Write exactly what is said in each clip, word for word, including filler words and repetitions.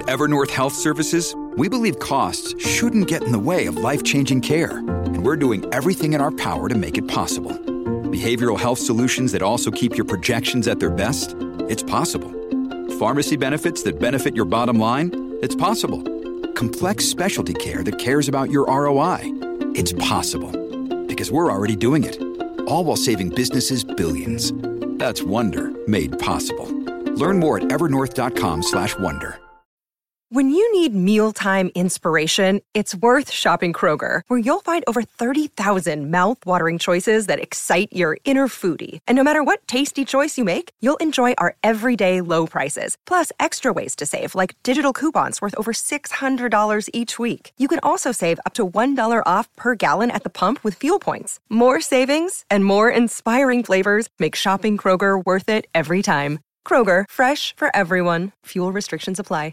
Evernorth Health Services, we believe costs shouldn't get in the way of life-changing care, and we're doing everything in our power to make it possible. Behavioral health solutions that also keep your projections at their best? It's possible. Pharmacy benefits that benefit your bottom line? It's possible. Complex specialty care that cares about your R O I? It's possible. Because we're already doing it. All while saving businesses billions. That's Wonder made possible. Learn more at evernorth.com slash wonder. When you need mealtime inspiration, it's worth shopping Kroger, where you'll find over thirty thousand mouth-watering choices that excite your inner foodie. And no matter what tasty choice you make, you'll enjoy our everyday low prices, plus extra ways to save, like digital coupons worth over six hundred dollars each week. You can also save up to one dollar off per gallon at the pump with fuel points. More savings and more inspiring flavors make shopping Kroger worth it every time. Kroger, fresh for everyone. Fuel restrictions apply.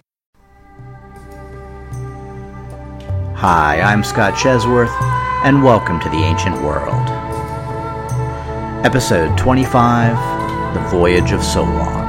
Hi, I'm Scott Chesworth, and welcome to the Ancient World. Episode twenty-five, The Voyage of Solon.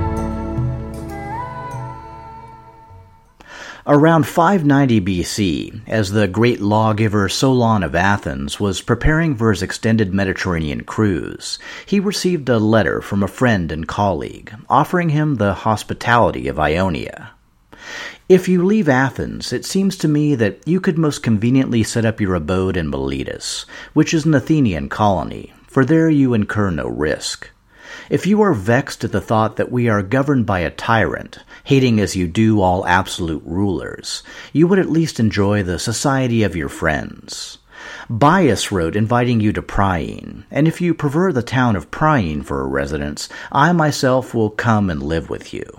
Around five ninety B C, as the great lawgiver Solon of Athens was preparing for his extended Mediterranean cruise, he received a letter from a friend and colleague offering him the hospitality of Ionia. If you leave Athens, it seems to me that you could most conveniently set up your abode in Miletus, which is an Athenian colony, for there you incur no risk. If you are vexed at the thought that we are governed by a tyrant, hating as you do all absolute rulers, you would at least enjoy the society of your friends. Bias wrote inviting you to Priene, and if you prefer the town of Priene for a residence, I myself will come and live with you.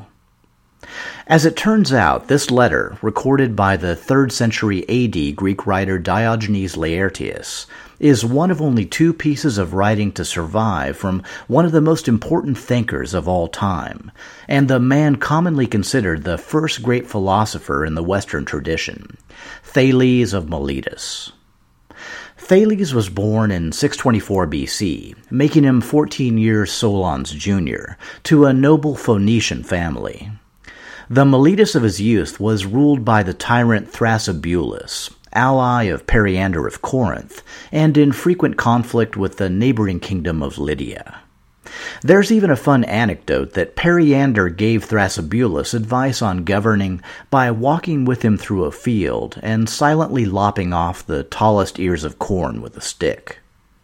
As it turns out, this letter, recorded by the third century A D Greek writer Diogenes Laertius, is one of only two pieces of writing to survive from one of the most important thinkers of all time, and the man commonly considered the first great philosopher in the Western tradition, Thales of Miletus. Thales was born in six twenty-four B C, making him fourteen years Solon's junior, to a noble Phoenician family. The Miletus of his youth was ruled by the tyrant Thrasybulus, ally of Periander of Corinth, and in frequent conflict with the neighboring kingdom of Lydia. There's even a fun anecdote that Periander gave Thrasybulus advice on governing by walking with him through a field and silently lopping off the tallest ears of corn with a stick.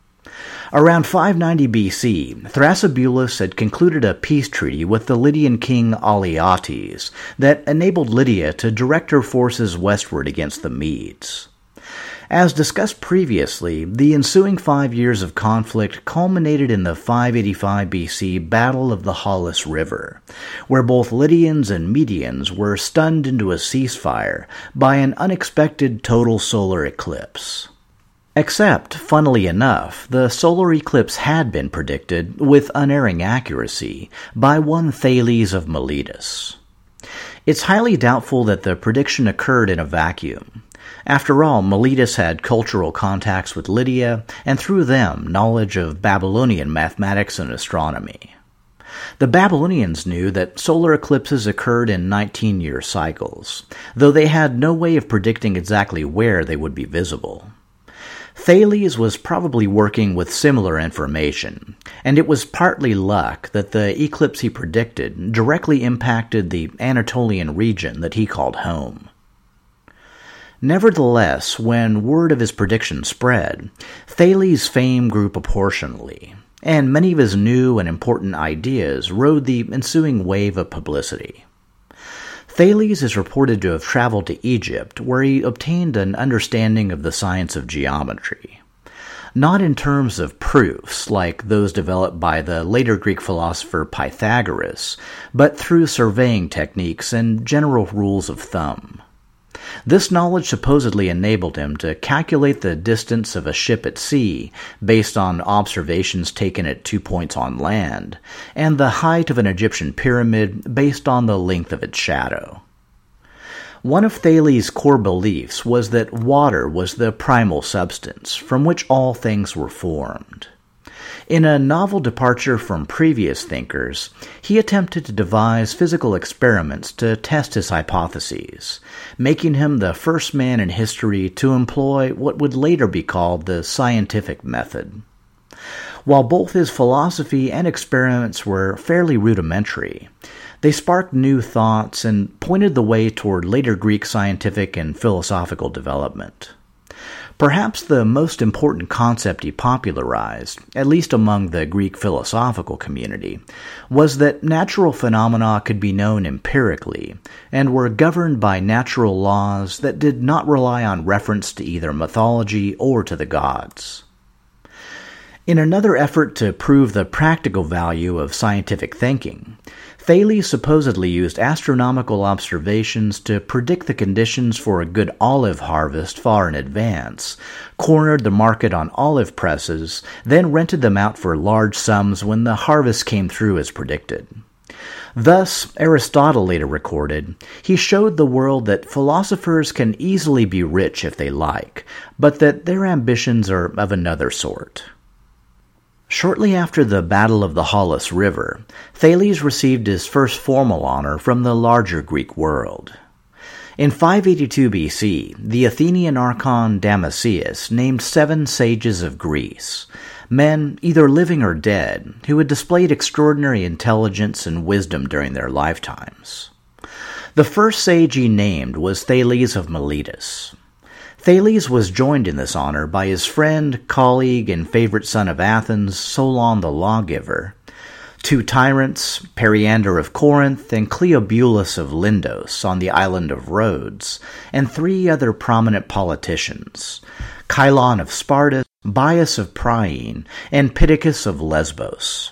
Around five ninety B C, Thrasybulus had concluded a peace treaty with the Lydian king Alyattes that enabled Lydia to direct her forces westward against the Medes. As discussed previously, the ensuing five years of conflict culminated in the five eighty-five B C Battle of the Halys River, where both Lydians and Medians were stunned into a ceasefire by an unexpected total solar eclipse. Except, funnily enough, the solar eclipse had been predicted, with unerring accuracy, by one Thales of Miletus. It's highly doubtful that the prediction occurred in a vacuum. After all, Miletus had cultural contacts with Lydia, and through them, knowledge of Babylonian mathematics and astronomy. The Babylonians knew that solar eclipses occurred in nineteen-year cycles, though they had no way of predicting exactly where they would be visible. Thales was probably working with similar information, and it was partly luck that the eclipse he predicted directly impacted the Anatolian region that he called home. Nevertheless, when word of his prediction spread, Thales' fame grew proportionally, and many of his new and important ideas rode the ensuing wave of publicity. Thales is reported to have traveled to Egypt, where he obtained an understanding of the science of geometry. Not in terms of proofs, like those developed by the later Greek philosopher Pythagoras, but through surveying techniques and general rules of thumb. This knowledge supposedly enabled him to calculate the distance of a ship at sea based on observations taken at two points on land, and the height of an Egyptian pyramid based on the length of its shadow. One of Thales' core beliefs was that water was the primal substance from which all things were formed. In a novel departure from previous thinkers, he attempted to devise physical experiments to test his hypotheses, making him the first man in history to employ what would later be called the scientific method. While both his philosophy and experiments were fairly rudimentary, they sparked new thoughts and pointed the way toward later Greek scientific and philosophical development. Perhaps the most important concept he popularized, at least among the Greek philosophical community, was that natural phenomena could be known empirically and were governed by natural laws that did not rely on reference to either mythology or to the gods. In another effort to prove the practical value of scientific thinking, Thales supposedly used astronomical observations to predict the conditions for a good olive harvest far in advance, cornered the market on olive presses, then rented them out for large sums when the harvest came through as predicted. Thus, Aristotle later recorded, he showed the world that philosophers can easily be rich if they like, but that their ambitions are of another sort. Shortly after the Battle of the Halys River, Thales received his first formal honor from the larger Greek world. In five eighty-two B C, the Athenian archon Damascius named seven sages of Greece, men either living or dead, who had displayed extraordinary intelligence and wisdom during their lifetimes. The first sage he named was Thales of Miletus. Thales was joined in this honor by his friend, colleague, and favorite son of Athens, Solon the lawgiver, two tyrants, Periander of Corinth and Cleobulus of Lindos on the island of Rhodes, and three other prominent politicians, Chilon of Sparta, Bias of Priene, and Pittacus of Lesbos.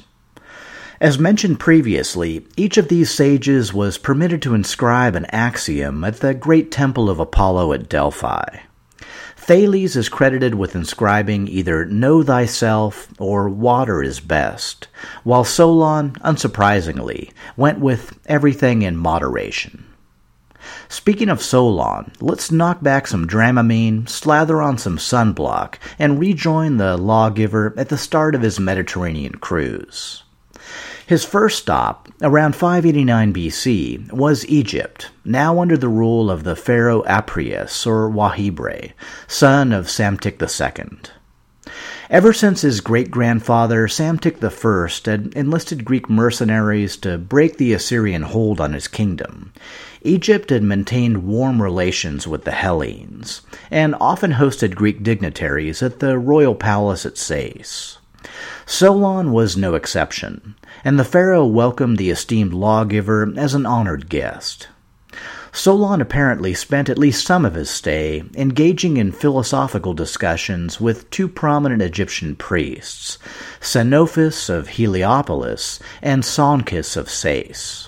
As mentioned previously, each of these sages was permitted to inscribe an axiom at the great temple of Apollo at Delphi. Thales is credited with inscribing either "Know thyself" or "Water is best," while Solon, unsurprisingly, went with "everything in moderation." Speaking of Solon, let's knock back some Dramamine, slather on some sunblock, and rejoin the lawgiver at the start of his Mediterranean cruise. His first stop, around five eighty-nine B C, was Egypt, now under the rule of the pharaoh Apries, or Wahibre, son of Psamtik the Second. Ever since his great-grandfather Psamtik the First had enlisted Greek mercenaries to break the Assyrian hold on his kingdom, Egypt had maintained warm relations with the Hellenes, and often hosted Greek dignitaries at the royal palace at Sais. Solon was no exception, and the pharaoh welcomed the esteemed lawgiver as an honored guest. Solon apparently spent at least some of his stay engaging in philosophical discussions with two prominent Egyptian priests, Xenophus of Heliopolis and Sonchus of Sais.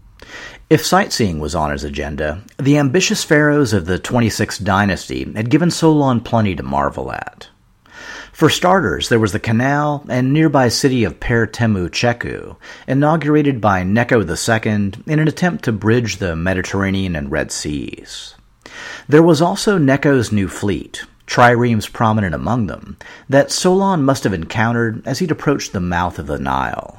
If sightseeing was on his agenda, the ambitious pharaohs of the twenty-sixth dynasty had given Solon plenty to marvel at. For starters, there was the canal and nearby city of Per-Temu Cheku, inaugurated by Necho the Second in an attempt to bridge the Mediterranean and Red Seas. There was also Necho's new fleet, triremes prominent among them, that Solon must have encountered as he'd approached the mouth of the Nile.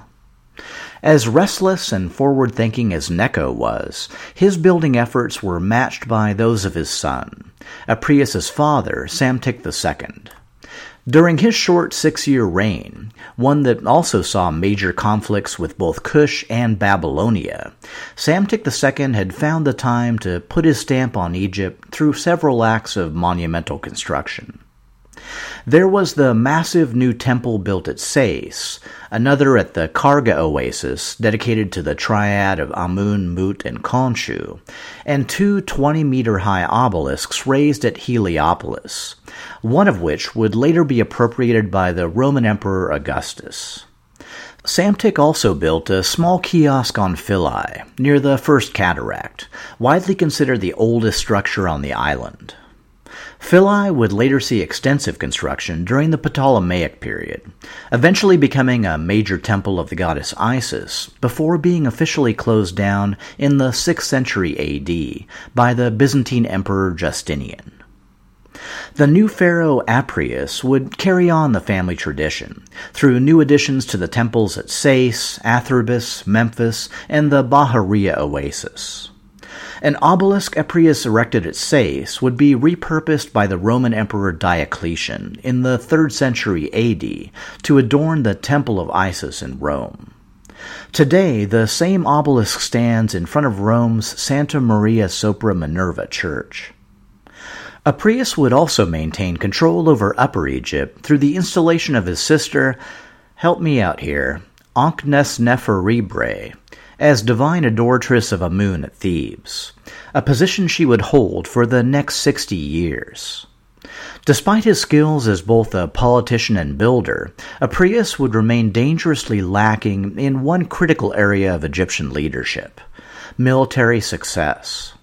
As restless and forward-thinking as Necho was, his building efforts were matched by those of his son, Apries' father, Psamtik the Second. During his short six-year reign, one that also saw major conflicts with both Kush and Babylonia, Psamtik the Second had found the time to put his stamp on Egypt through several acts of monumental construction. There was the massive new temple built at Sais, another at the Karga Oasis, dedicated to the triad of Amun, Mut, and Khonshu, and two twenty-meter-high obelisks raised at Heliopolis, one of which would later be appropriated by the Roman Emperor Augustus. Psamtik also built a small kiosk on Philae, near the First Cataract, widely considered the oldest structure on the island. Philae would later see extensive construction during the Ptolemaic period, eventually becoming a major temple of the goddess Isis before being officially closed down in the sixth century A D by the Byzantine Emperor Justinian. The new pharaoh Apries would carry on the family tradition through new additions to the temples at Sais, Atharbis, Memphis, and the Bahariya Oasis. An obelisk Apries erected at Sais would be repurposed by the Roman Emperor Diocletian in the third century A D to adorn the Temple of Isis in Rome. Today, the same obelisk stands in front of Rome's Santa Maria sopra Minerva church. Apries would also maintain control over Upper Egypt through the installation of his sister, help me out here, Ankh-Nes-Nefer-Ribre, as divine adoratress of Amun at Thebes, a position she would hold for the next sixty years. Despite his skills as both a politician and builder, Apries would remain dangerously lacking in one critical area of Egyptian leadership: military success.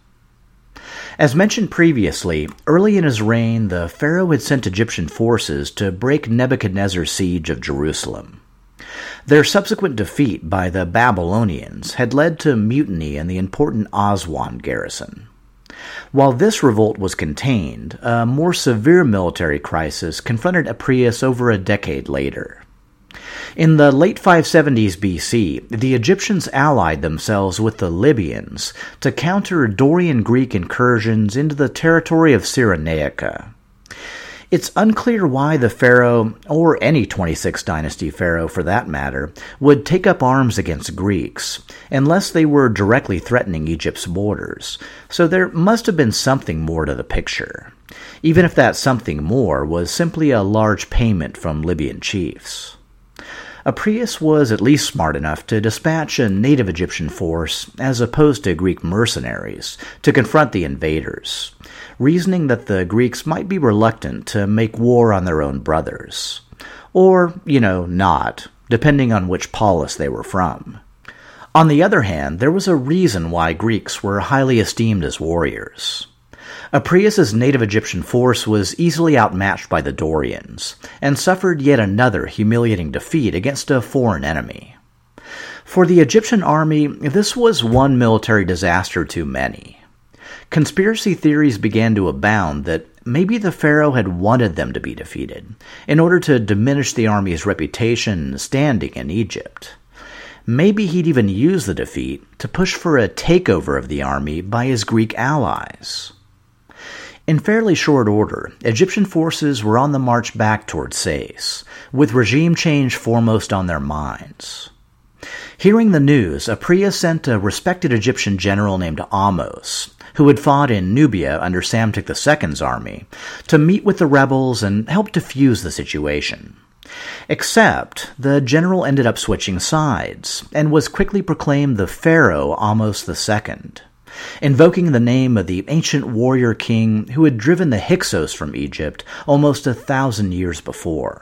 As mentioned previously, early in his reign, the pharaoh had sent Egyptian forces to break Nebuchadnezzar's siege of Jerusalem. Their subsequent defeat by the Babylonians had led to mutiny in the important Aswan garrison. While this revolt was contained, a more severe military crisis confronted Apries over a decade later. In the late five seventies B C, the Egyptians allied themselves with the Libyans to counter Dorian Greek incursions into the territory of Cyrenaica. It's unclear why the pharaoh, or any twenty-sixth dynasty pharaoh for that matter, would take up arms against Greeks, unless they were directly threatening Egypt's borders, so there must have been something more to the picture, even if that something more was simply a large payment from Libyan chiefs. Apries was at least smart enough to dispatch a native Egyptian force, as opposed to Greek mercenaries, to confront the invaders, reasoning that the Greeks might be reluctant to make war on their own brothers. Or, you know, not, depending on which polis they were from. On the other hand, there was a reason why Greeks were highly esteemed as warriors. Apries' native Egyptian force was easily outmatched by the Dorians, and suffered yet another humiliating defeat against a foreign enemy. For the Egyptian army, this was one military disaster too many. Conspiracy theories began to abound that maybe the pharaoh had wanted them to be defeated, in order to diminish the army's reputation and standing in Egypt. Maybe he'd even use the defeat to push for a takeover of the army by his Greek allies. In fairly short order, Egyptian forces were on the march back toward Sais, with regime change foremost on their minds. Hearing the news, Apries sent a respected Egyptian general named Ahmose, who had fought in Nubia under Psamtik the Second's army, to meet with the rebels and help defuse the situation. Except, the general ended up switching sides, and was quickly proclaimed the Pharaoh Ahmose the Second, invoking the name of the ancient warrior king who had driven the Hyksos from Egypt almost a thousand years before.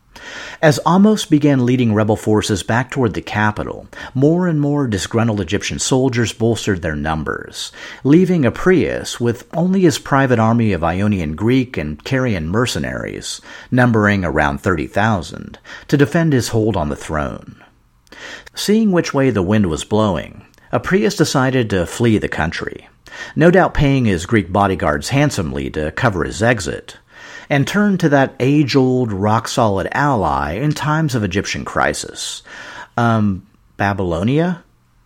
As Ahmose began leading rebel forces back toward the capital, more and more disgruntled Egyptian soldiers bolstered their numbers, leaving Apries with only his private army of Ionian Greek and Carian mercenaries, numbering around thirty thousand, to defend his hold on the throne. Seeing which way the wind was blowing, Apries decided to flee the country, no doubt paying his Greek bodyguards handsomely to cover his exit, and turned to that age-old, rock-solid ally in times of Egyptian crisis. Um, Babylonia?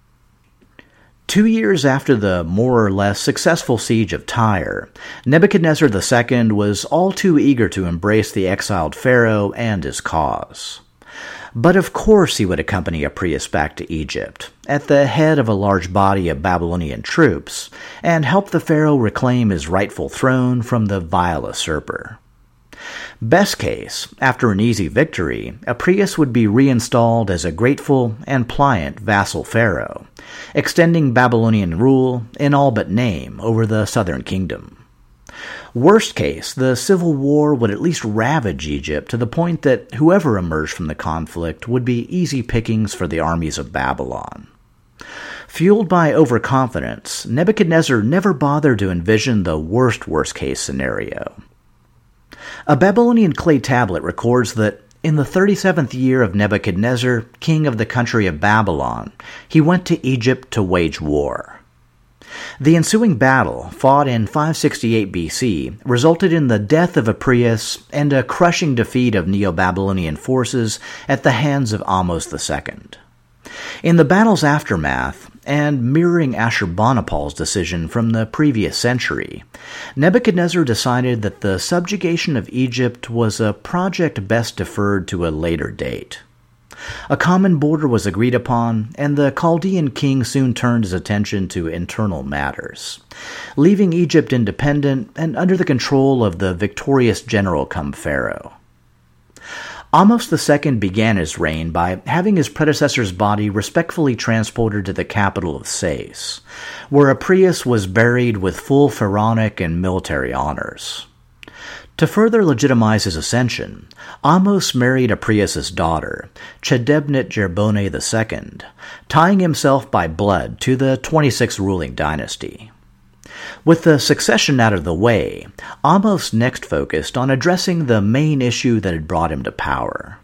Two years after the more or less successful siege of Tyre, Nebuchadnezzar the Second was all too eager to embrace the exiled pharaoh and his cause. But of course he would accompany Apries back to Egypt, at the head of a large body of Babylonian troops, and help the pharaoh reclaim his rightful throne from the vile usurper. Best case, after an easy victory, Apries would be reinstalled as a grateful and pliant vassal pharaoh, extending Babylonian rule in all but name over the southern kingdom. Worst case, the civil war would at least ravage Egypt to the point that whoever emerged from the conflict would be easy pickings for the armies of Babylon. Fueled by overconfidence, Nebuchadnezzar never bothered to envision the worst worst-case scenario. A Babylonian clay tablet records that in the thirty-seventh year of Nebuchadnezzar, king of the country of Babylon, he went to Egypt to wage war. The ensuing battle, fought in five sixty-eight B C, resulted in the death of Apries and a crushing defeat of Neo-Babylonian forces at the hands of Ahmose the Second. In the battle's aftermath, and mirroring Ashurbanipal's decision from the previous century, Nebuchadnezzar decided that the subjugation of Egypt was a project best deferred to a later date. A common border was agreed upon, and the Chaldean king soon turned his attention to internal matters, leaving Egypt independent and under the control of the victorious general cum pharaoh. Ahmose the Second began his reign by having his predecessor's body respectfully transported to the capital of Sais, where Apries was buried with full pharaonic and military honors. To further legitimize his ascension, Ahmose married Apries' daughter, Chedebnit Jerbone the Second, tying himself by blood to the twenty-sixth ruling dynasty. With the succession out of the way, Ahmose next focused on addressing the main issue that had brought him to power.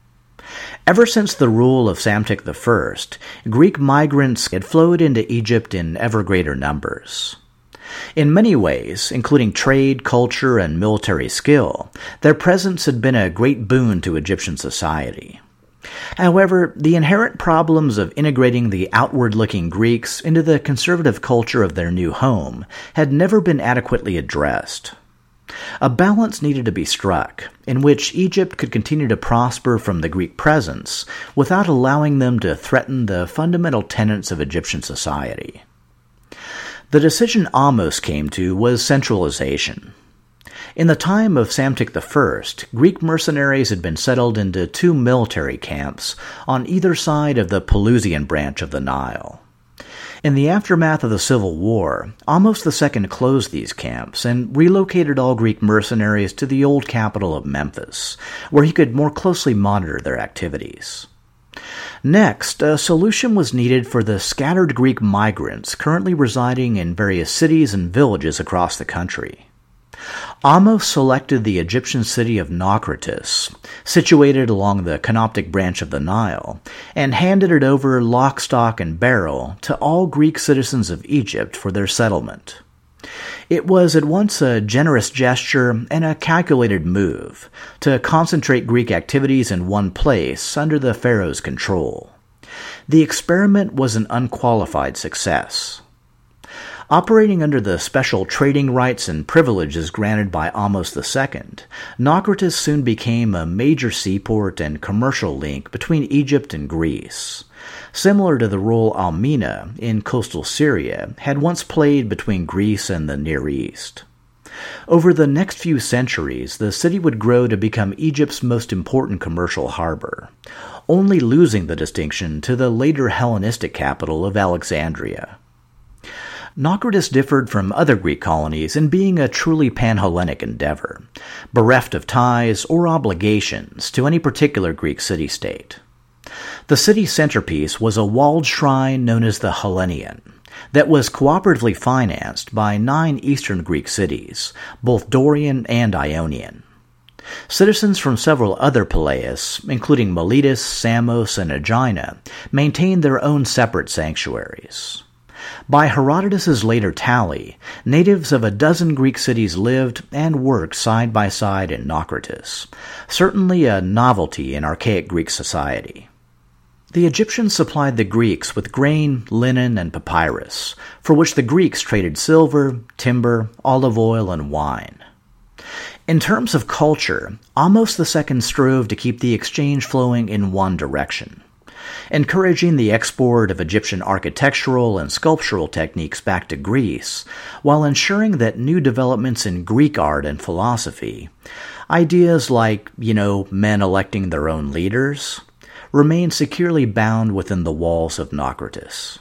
Ever since the rule of Psamtik the First, Greek migrants had flowed into Egypt in ever greater numbers. In many ways, including trade, culture, and military skill, their presence had been a great boon to Egyptian society. However, the inherent problems of integrating the outward-looking Greeks into the conservative culture of their new home had never been adequately addressed. A balance needed to be struck, in which Egypt could continue to prosper from the Greek presence without allowing them to threaten the fundamental tenets of Egyptian society. The decision Ahmose came to was centralization. In the time of Psamtik the First, Greek mercenaries had been settled into two military camps on either side of the Pelusian branch of the Nile. In the aftermath of the Civil War, Ahmose the Second closed these camps and relocated all Greek mercenaries to the old capital of Memphis, where he could more closely monitor their activities. Next, a solution was needed for the scattered Greek migrants currently residing in various cities and villages across the country. Ahmose selected the Egyptian city of Naucratis, situated along the Canoptic branch of the Nile, and handed it over lock, stock, and barrel to all Greek citizens of Egypt for their settlement. It was at once a generous gesture and a calculated move to concentrate Greek activities in one place under the pharaoh's control. The experiment was an unqualified success. Operating under the special trading rights and privileges granted by Ahmose the Second, Naucratis soon became a major seaport and commercial link between Egypt and Greece, similar to the role Almina in coastal Syria had once played between Greece and the Near East. Over the next few centuries, the city would grow to become Egypt's most important commercial harbor, only losing the distinction to the later Hellenistic capital of Alexandria. Naucratis differed from other Greek colonies in being a truly pan-Hellenic endeavor, bereft of ties or obligations to any particular Greek city-state. The city's centerpiece was a walled shrine known as the Hellenion, that was cooperatively financed by nine Eastern Greek cities, both Dorian and Ionian. Citizens from several other Peleus, including Miletus, Samos, and Aegina, maintained their own separate sanctuaries. By Herodotus's later tally, natives of a dozen Greek cities lived and worked side by side in Naucratis, certainly a novelty in archaic Greek society. The Egyptians supplied the Greeks with grain, linen, and papyrus, for which the Greeks traded silver, timber, olive oil, and wine. In terms of culture, Ahmose the Second strove to keep the exchange flowing in one direction, encouraging the export of Egyptian architectural and sculptural techniques back to Greece, while ensuring that new developments in Greek art and philosophy, ideas like, you know, men electing their own leaders, remained securely bound within the walls of Naucratis.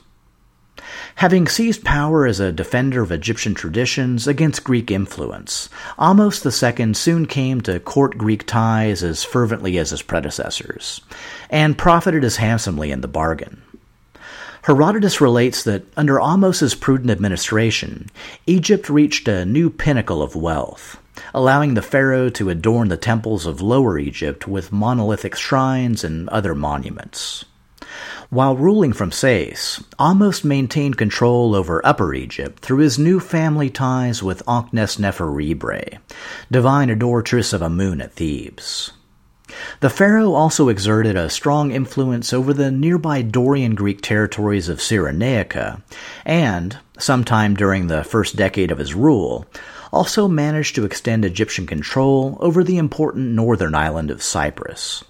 Having seized power as a defender of Egyptian traditions against Greek influence, Ahmose the Second soon came to court Greek ties as fervently as his predecessors, and profited as handsomely in the bargain. Herodotus relates that under Ahmose's prudent administration, Egypt reached a new pinnacle of wealth, allowing the pharaoh to adorn the temples of Lower Egypt with monolithic shrines and other monuments. While ruling from Sais, Ahmose maintained control over Upper Egypt through his new family ties with Ankh-Nefer-Rebre, divine adoratress of Amun at Thebes. The pharaoh also exerted a strong influence over the nearby Dorian Greek territories of Cyrenaica, and, sometime during the first decade of his rule, also managed to extend Egyptian control over the important northern island of Cyprus.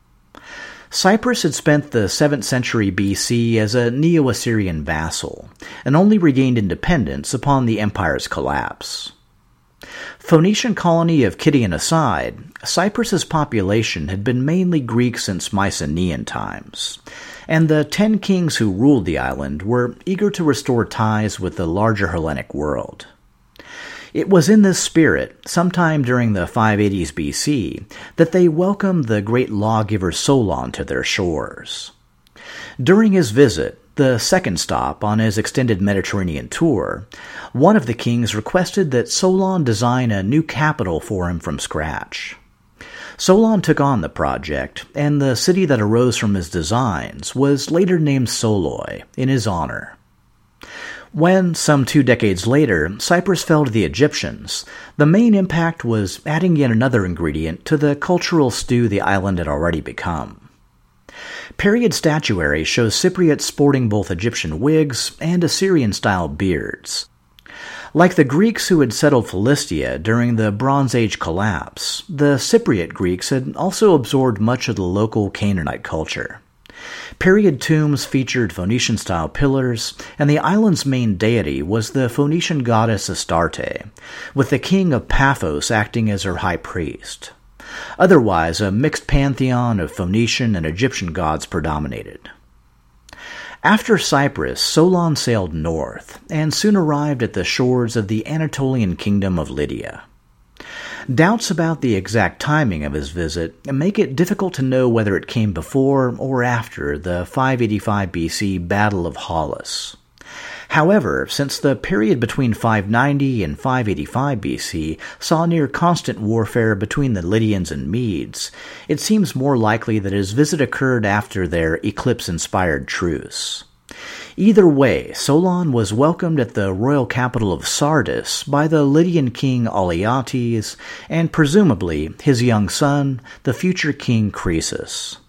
Cyprus had spent the seventh century B C as a Neo-Assyrian vassal, and only regained independence upon the empire's collapse. Phoenician colony of Kidian aside, Cyprus's population had been mainly Greek since Mycenaean times, and the ten kings who ruled the island were eager to restore ties with the larger Hellenic world. It was in this spirit, sometime during the five eighties B C, that they welcomed the great lawgiver Solon to their shores. During his visit, the second stop on his extended Mediterranean tour, one of the kings requested that Solon design a new capital for him from scratch. Solon took on the project, and the city that arose from his designs was later named Soloi in his honor. When, some two decades later, Cyprus fell to the Egyptians, the main impact was adding yet another ingredient to the cultural stew the island had already become. Period statuary shows Cypriots sporting both Egyptian wigs and Assyrian-style beards. Like the Greeks who had settled Philistia during the Bronze Age collapse, the Cypriot Greeks had also absorbed much of the local Canaanite culture. Period tombs featured Phoenician-style pillars, and the island's main deity was the Phoenician goddess Astarte, with the king of Paphos acting as her high priest. Otherwise, a mixed pantheon of Phoenician and Egyptian gods predominated. After Cyprus, Solon sailed north, and soon arrived at the shores of the Anatolian kingdom of Lydia. Doubts about the exact timing of his visit make it difficult to know whether it came before or after the five eighty-five B C Battle of Halys. However, since the period between five ninety and five eighty-five B C saw near constant warfare between the Lydians and Medes, it seems more likely that his visit occurred after their eclipse-inspired truce. Either way, Solon was welcomed at the royal capital of Sardis by the Lydian king Alyattes and presumably his young son, the future king Croesus.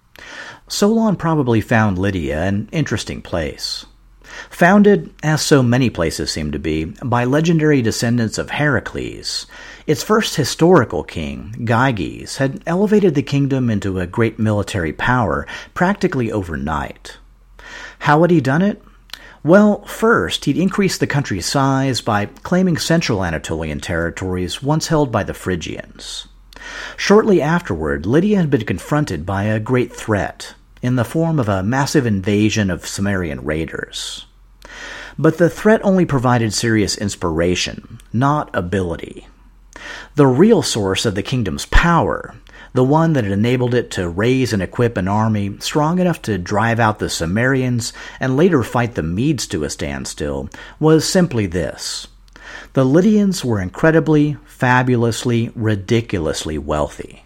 Solon probably found Lydia an interesting place. Founded, as so many places seem to be, by legendary descendants of Heracles, its first historical king, Gyges, had elevated the kingdom into a great military power practically overnight. How had he done it? Well, first, he'd increased the country's size by claiming central Anatolian territories once held by the Phrygians. Shortly afterward, Lydia had been confronted by a great threat, in the form of a massive invasion of Cimmerian raiders. But the threat only provided serious inspiration, not ability. The real source of the kingdom's power, the one that had enabled it to raise and equip an army strong enough to drive out the Cimmerians and later fight the Medes to a standstill, was simply this. The Lydians were incredibly, fabulously, ridiculously wealthy.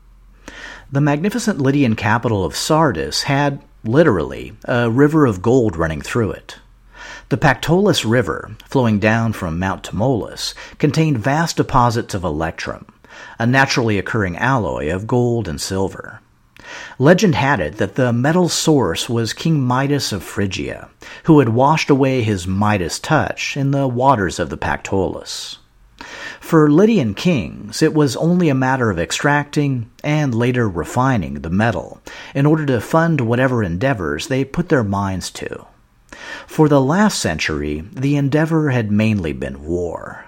The magnificent Lydian capital of Sardis had, literally, a river of gold running through it. The Pactolus River, flowing down from Mount Tmolus, contained vast deposits of electrum, a naturally occurring alloy of gold and silver. Legend had it that the metal's source was King Midas of Phrygia, who had washed away his Midas touch in the waters of the Pactolus. For Lydian kings, it was only a matter of extracting and later refining the metal in order to fund whatever endeavors they put their minds to. For the last century, the endeavor had mainly been war.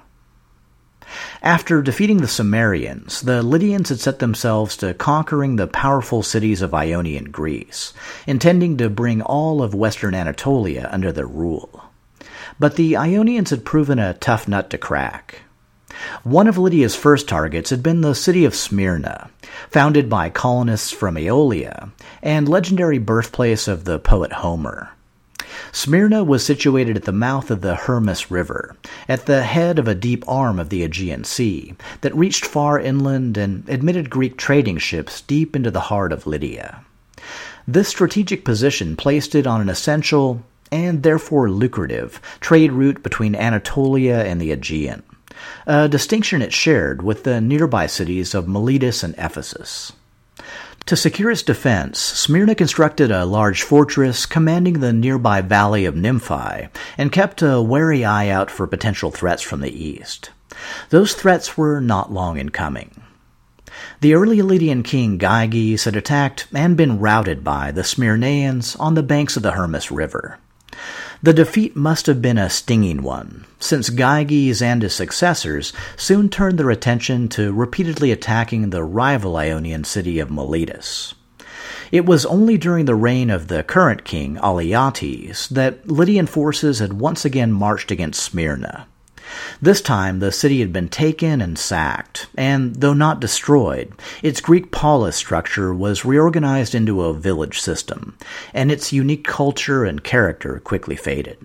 After defeating the Cimmerians, the Lydians had set themselves to conquering the powerful cities of Ionian Greece, intending to bring all of western Anatolia under their rule. But the Ionians had proven a tough nut to crack. One of Lydia's first targets had been the city of Smyrna, founded by colonists from Aeolia, and legendary birthplace of the poet Homer. Smyrna was situated at the mouth of the Hermus River, at the head of a deep arm of the Aegean Sea that reached far inland and admitted Greek trading ships deep into the heart of Lydia. This strategic position placed it on an essential, and therefore lucrative, trade route between Anatolia and the Aegean, a distinction it shared with the nearby cities of Miletus and Ephesus. To secure its defense, Smyrna constructed a large fortress commanding the nearby valley of Nymphae and kept a wary eye out for potential threats from the east. Those threats were not long in coming. The early Lydian king Gyges had attacked and been routed by the Smyrnaeans on the banks of the Hermus River. The defeat must have been a stinging one, since Gyges and his successors soon turned their attention to repeatedly attacking the rival Ionian city of Miletus. It was only during the reign of the current king, Alyattes, that Lydian forces had once again marched against Smyrna. This time, the city had been taken and sacked, and though not destroyed, its Greek polis structure was reorganized into a village system, and its unique culture and character quickly faded.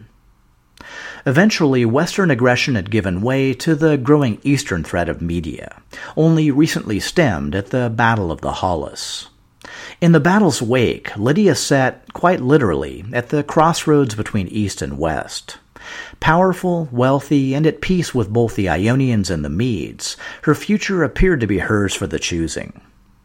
Eventually, Western aggression had given way to the growing Eastern threat of Media, only recently stemmed at the Battle of the Halys. In the battle's wake, Lydia sat, quite literally, at the crossroads between East and West. Powerful, wealthy, and at peace with both the Ionians and the Medes, her future appeared to be hers for the choosing.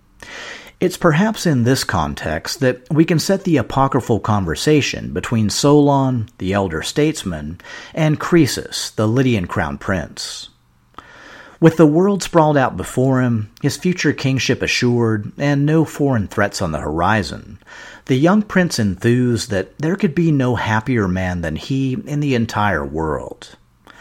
It's perhaps in this context that we can set the apocryphal conversation between Solon, the elder statesman, and Croesus, the Lydian crown prince. With the world sprawled out before him, his future kingship assured, and no foreign threats on the horizon, the young prince enthused that there could be no happier man than he in the entire world.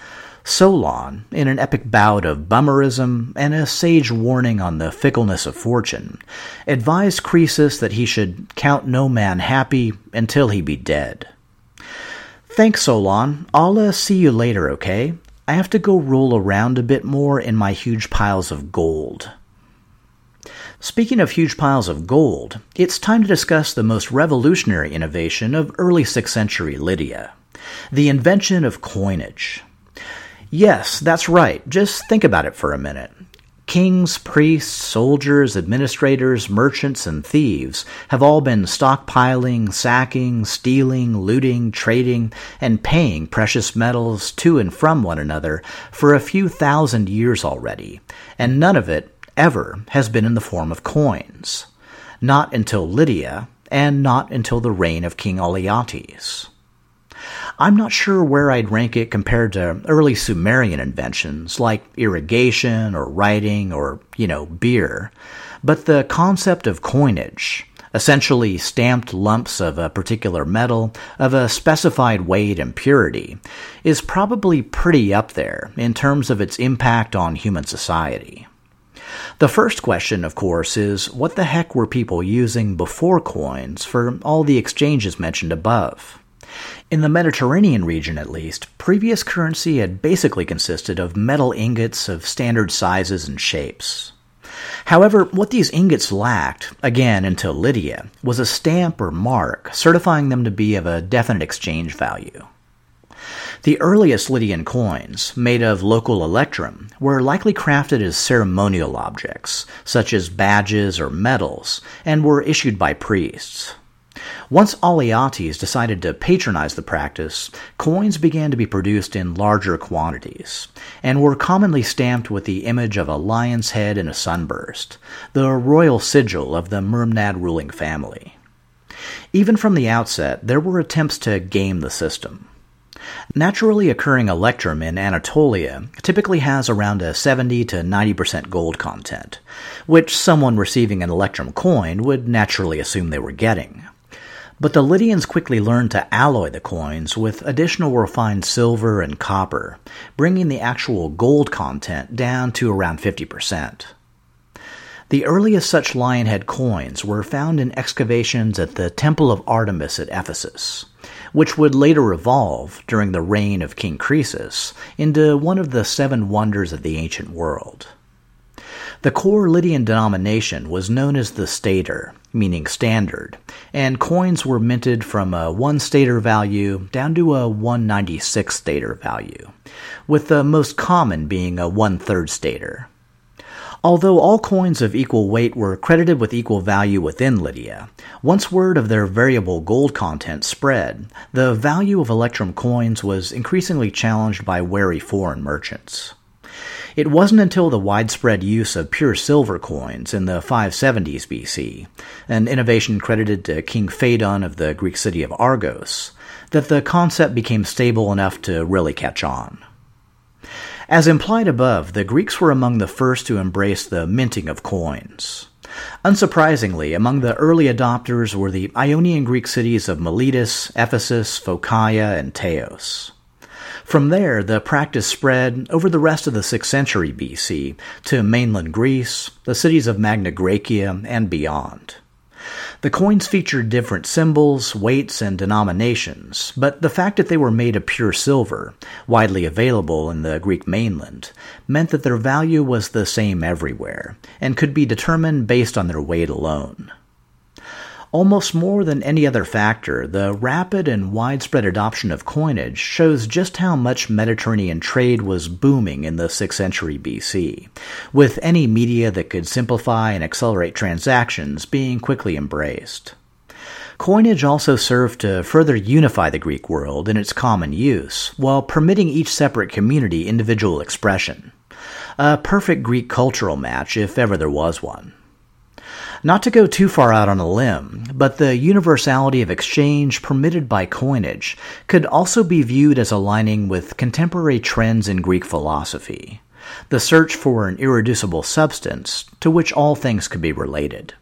Solon, in an epic bout of bummerism and a sage warning on the fickleness of fortune, advised Croesus that he should count no man happy until he be dead. "Thanks, Solon. I'll uh, see you later, okay? I have to go roll around a bit more in my huge piles of gold." Speaking of huge piles of gold, it's time to discuss the most revolutionary innovation of early sixth century Lydia, the invention of coinage. Yes, that's right. Just think about it for a minute. Kings, priests, soldiers, administrators, merchants, and thieves have all been stockpiling, sacking, stealing, looting, trading, and paying precious metals to and from one another for a few thousand years already, and none of it ever has been in the form of coins. Not until Lydia, and not until the reign of King Alyattes. I'm not sure where I'd rank it compared to early Sumerian inventions like irrigation or writing or, you know, beer, but the concept of coinage, essentially stamped lumps of a particular metal of a specified weight and purity, is probably pretty up there in terms of its impact on human society. The first question, of course, is what the heck were people using before coins for all the exchanges mentioned above? In the Mediterranean region, at least, previous currency had basically consisted of metal ingots of standard sizes and shapes. However, what these ingots lacked, again until Lydia, was a stamp or mark certifying them to be of a definite exchange value. The earliest Lydian coins, made of local electrum, were likely crafted as ceremonial objects, such as badges or medals, and were issued by priests. Once Alyattes decided to patronize the practice, coins began to be produced in larger quantities, and were commonly stamped with the image of a lion's head in a sunburst, the royal sigil of the Myrmnad ruling family. Even from the outset, there were attempts to game the system. Naturally occurring electrum in Anatolia typically has around a seventy to ninety percent gold content, which someone receiving an electrum coin would naturally assume they were getting. But the Lydians quickly learned to alloy the coins with additional refined silver and copper, bringing the actual gold content down to around fifty percent. The earliest such lion head coins were found in excavations at the Temple of Artemis at Ephesus, which would later evolve, during the reign of King Croesus, into one of the seven wonders of the ancient world. The core Lydian denomination was known as the stater, meaning standard, and coins were minted from a one stater value down to a one ninety-six stater value, with the most common being a one-third stater. Although all coins of equal weight were credited with equal value within Lydia, once word of their variable gold content spread, the value of Electrum coins was increasingly challenged by wary foreign merchants. It wasn't until the widespread use of pure silver coins in the five seventies B C, an innovation credited to King Phaedon of the Greek city of Argos, that the concept became stable enough to really catch on. As implied above, the Greeks were among the first to embrace the minting of coins. Unsurprisingly, among the early adopters were the Ionian Greek cities of Miletus, Ephesus, Phocaea, and Teos. From there, the practice spread over the rest of the sixth century B C to mainland Greece, the cities of Magna Graecia, and beyond. The coins featured different symbols, weights, and denominations, but the fact that they were made of pure silver, widely available in the Greek mainland, meant that their value was the same everywhere, and could be determined based on their weight alone. Almost more than any other factor, the rapid and widespread adoption of coinage shows just how much Mediterranean trade was booming in the sixth century B C, with any media that could simplify and accelerate transactions being quickly embraced. Coinage also served to further unify the Greek world in its common use, while permitting each separate community individual expression. A perfect Greek cultural match, if ever there was one. Not to go too far out on a limb, but the universality of exchange permitted by coinage could also be viewed as aligning with contemporary trends in Greek philosophy, the search for an irreducible substance to which all things could be related.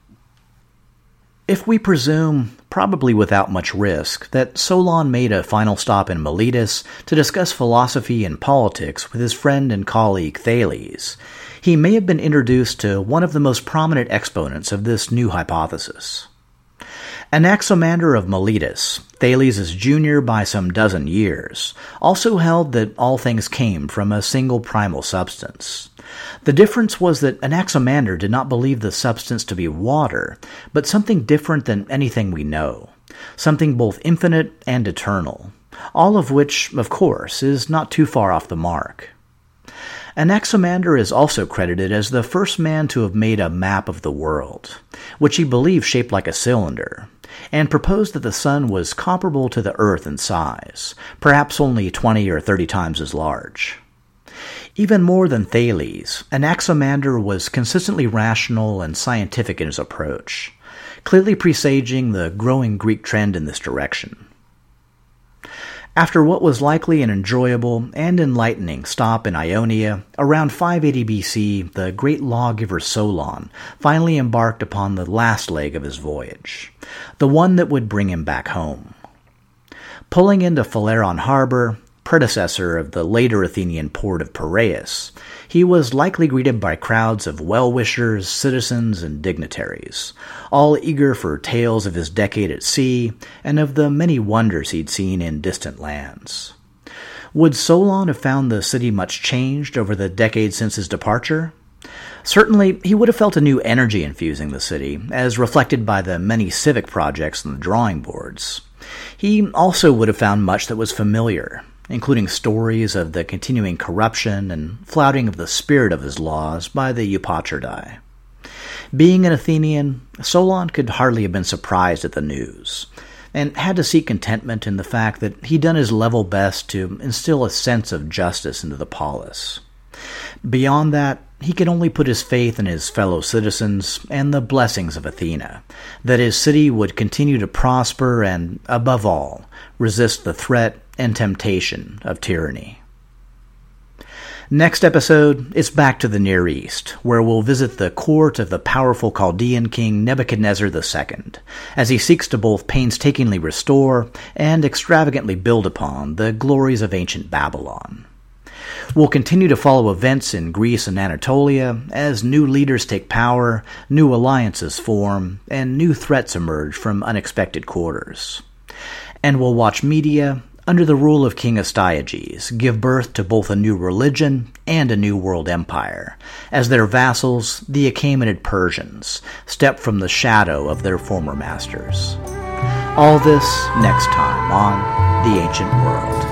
If we presume, probably without much risk, that Solon made a final stop in Miletus to discuss philosophy and politics with his friend and colleague Thales, he may have been introduced to one of the most prominent exponents of this new hypothesis. Anaximander of Miletus, Thales' junior by some dozen years, also held that all things came from a single primal substance. The difference was that Anaximander did not believe the substance to be water, but something different than anything we know, something both infinite and eternal, all of which, of course, is not too far off the mark. Anaximander is also credited as the first man to have made a map of the world, which he believed shaped like a cylinder, and proposed that the sun was comparable to the earth in size, perhaps only twenty or thirty times as large. Even more than Thales, Anaximander was consistently rational and scientific in his approach, clearly presaging the growing Greek trend in this direction. After what was likely an enjoyable and enlightening stop in Ionia, around five eighty B C, the great lawgiver Solon finally embarked upon the last leg of his voyage, the one that would bring him back home. Pulling into Phaleron harbor, predecessor of the later Athenian port of Piraeus, he was likely greeted by crowds of well-wishers, citizens, and dignitaries, all eager for tales of his decade at sea and of the many wonders he'd seen in distant lands. Would Solon have found the city much changed over the decade since his departure? Certainly, he would have felt a new energy infusing the city, as reflected by the many civic projects on the drawing boards. He also would have found much that was familiar, including stories of the continuing corruption and flouting of the spirit of his laws by the Eupatridae. Being an Athenian, Solon could hardly have been surprised at the news, and had to seek contentment in the fact that he'd done his level best to instill a sense of justice into the polis. Beyond that, he could only put his faith in his fellow citizens and the blessings of Athena, that his city would continue to prosper and, above all, resist the threat and temptation of tyranny. Next episode, it's back to the Near East, where we'll visit the court of the powerful Chaldean king Nebuchadnezzar the Second, as he seeks to both painstakingly restore and extravagantly build upon the glories of ancient Babylon. We'll continue to follow events in Greece and Anatolia as new leaders take power, new alliances form, and new threats emerge from unexpected quarters. And we'll watch media, under the rule of King Astyages, give birth to both a new religion and a new world empire, as their vassals, the Achaemenid Persians, step from the shadow of their former masters. All this next time on The Ancient World.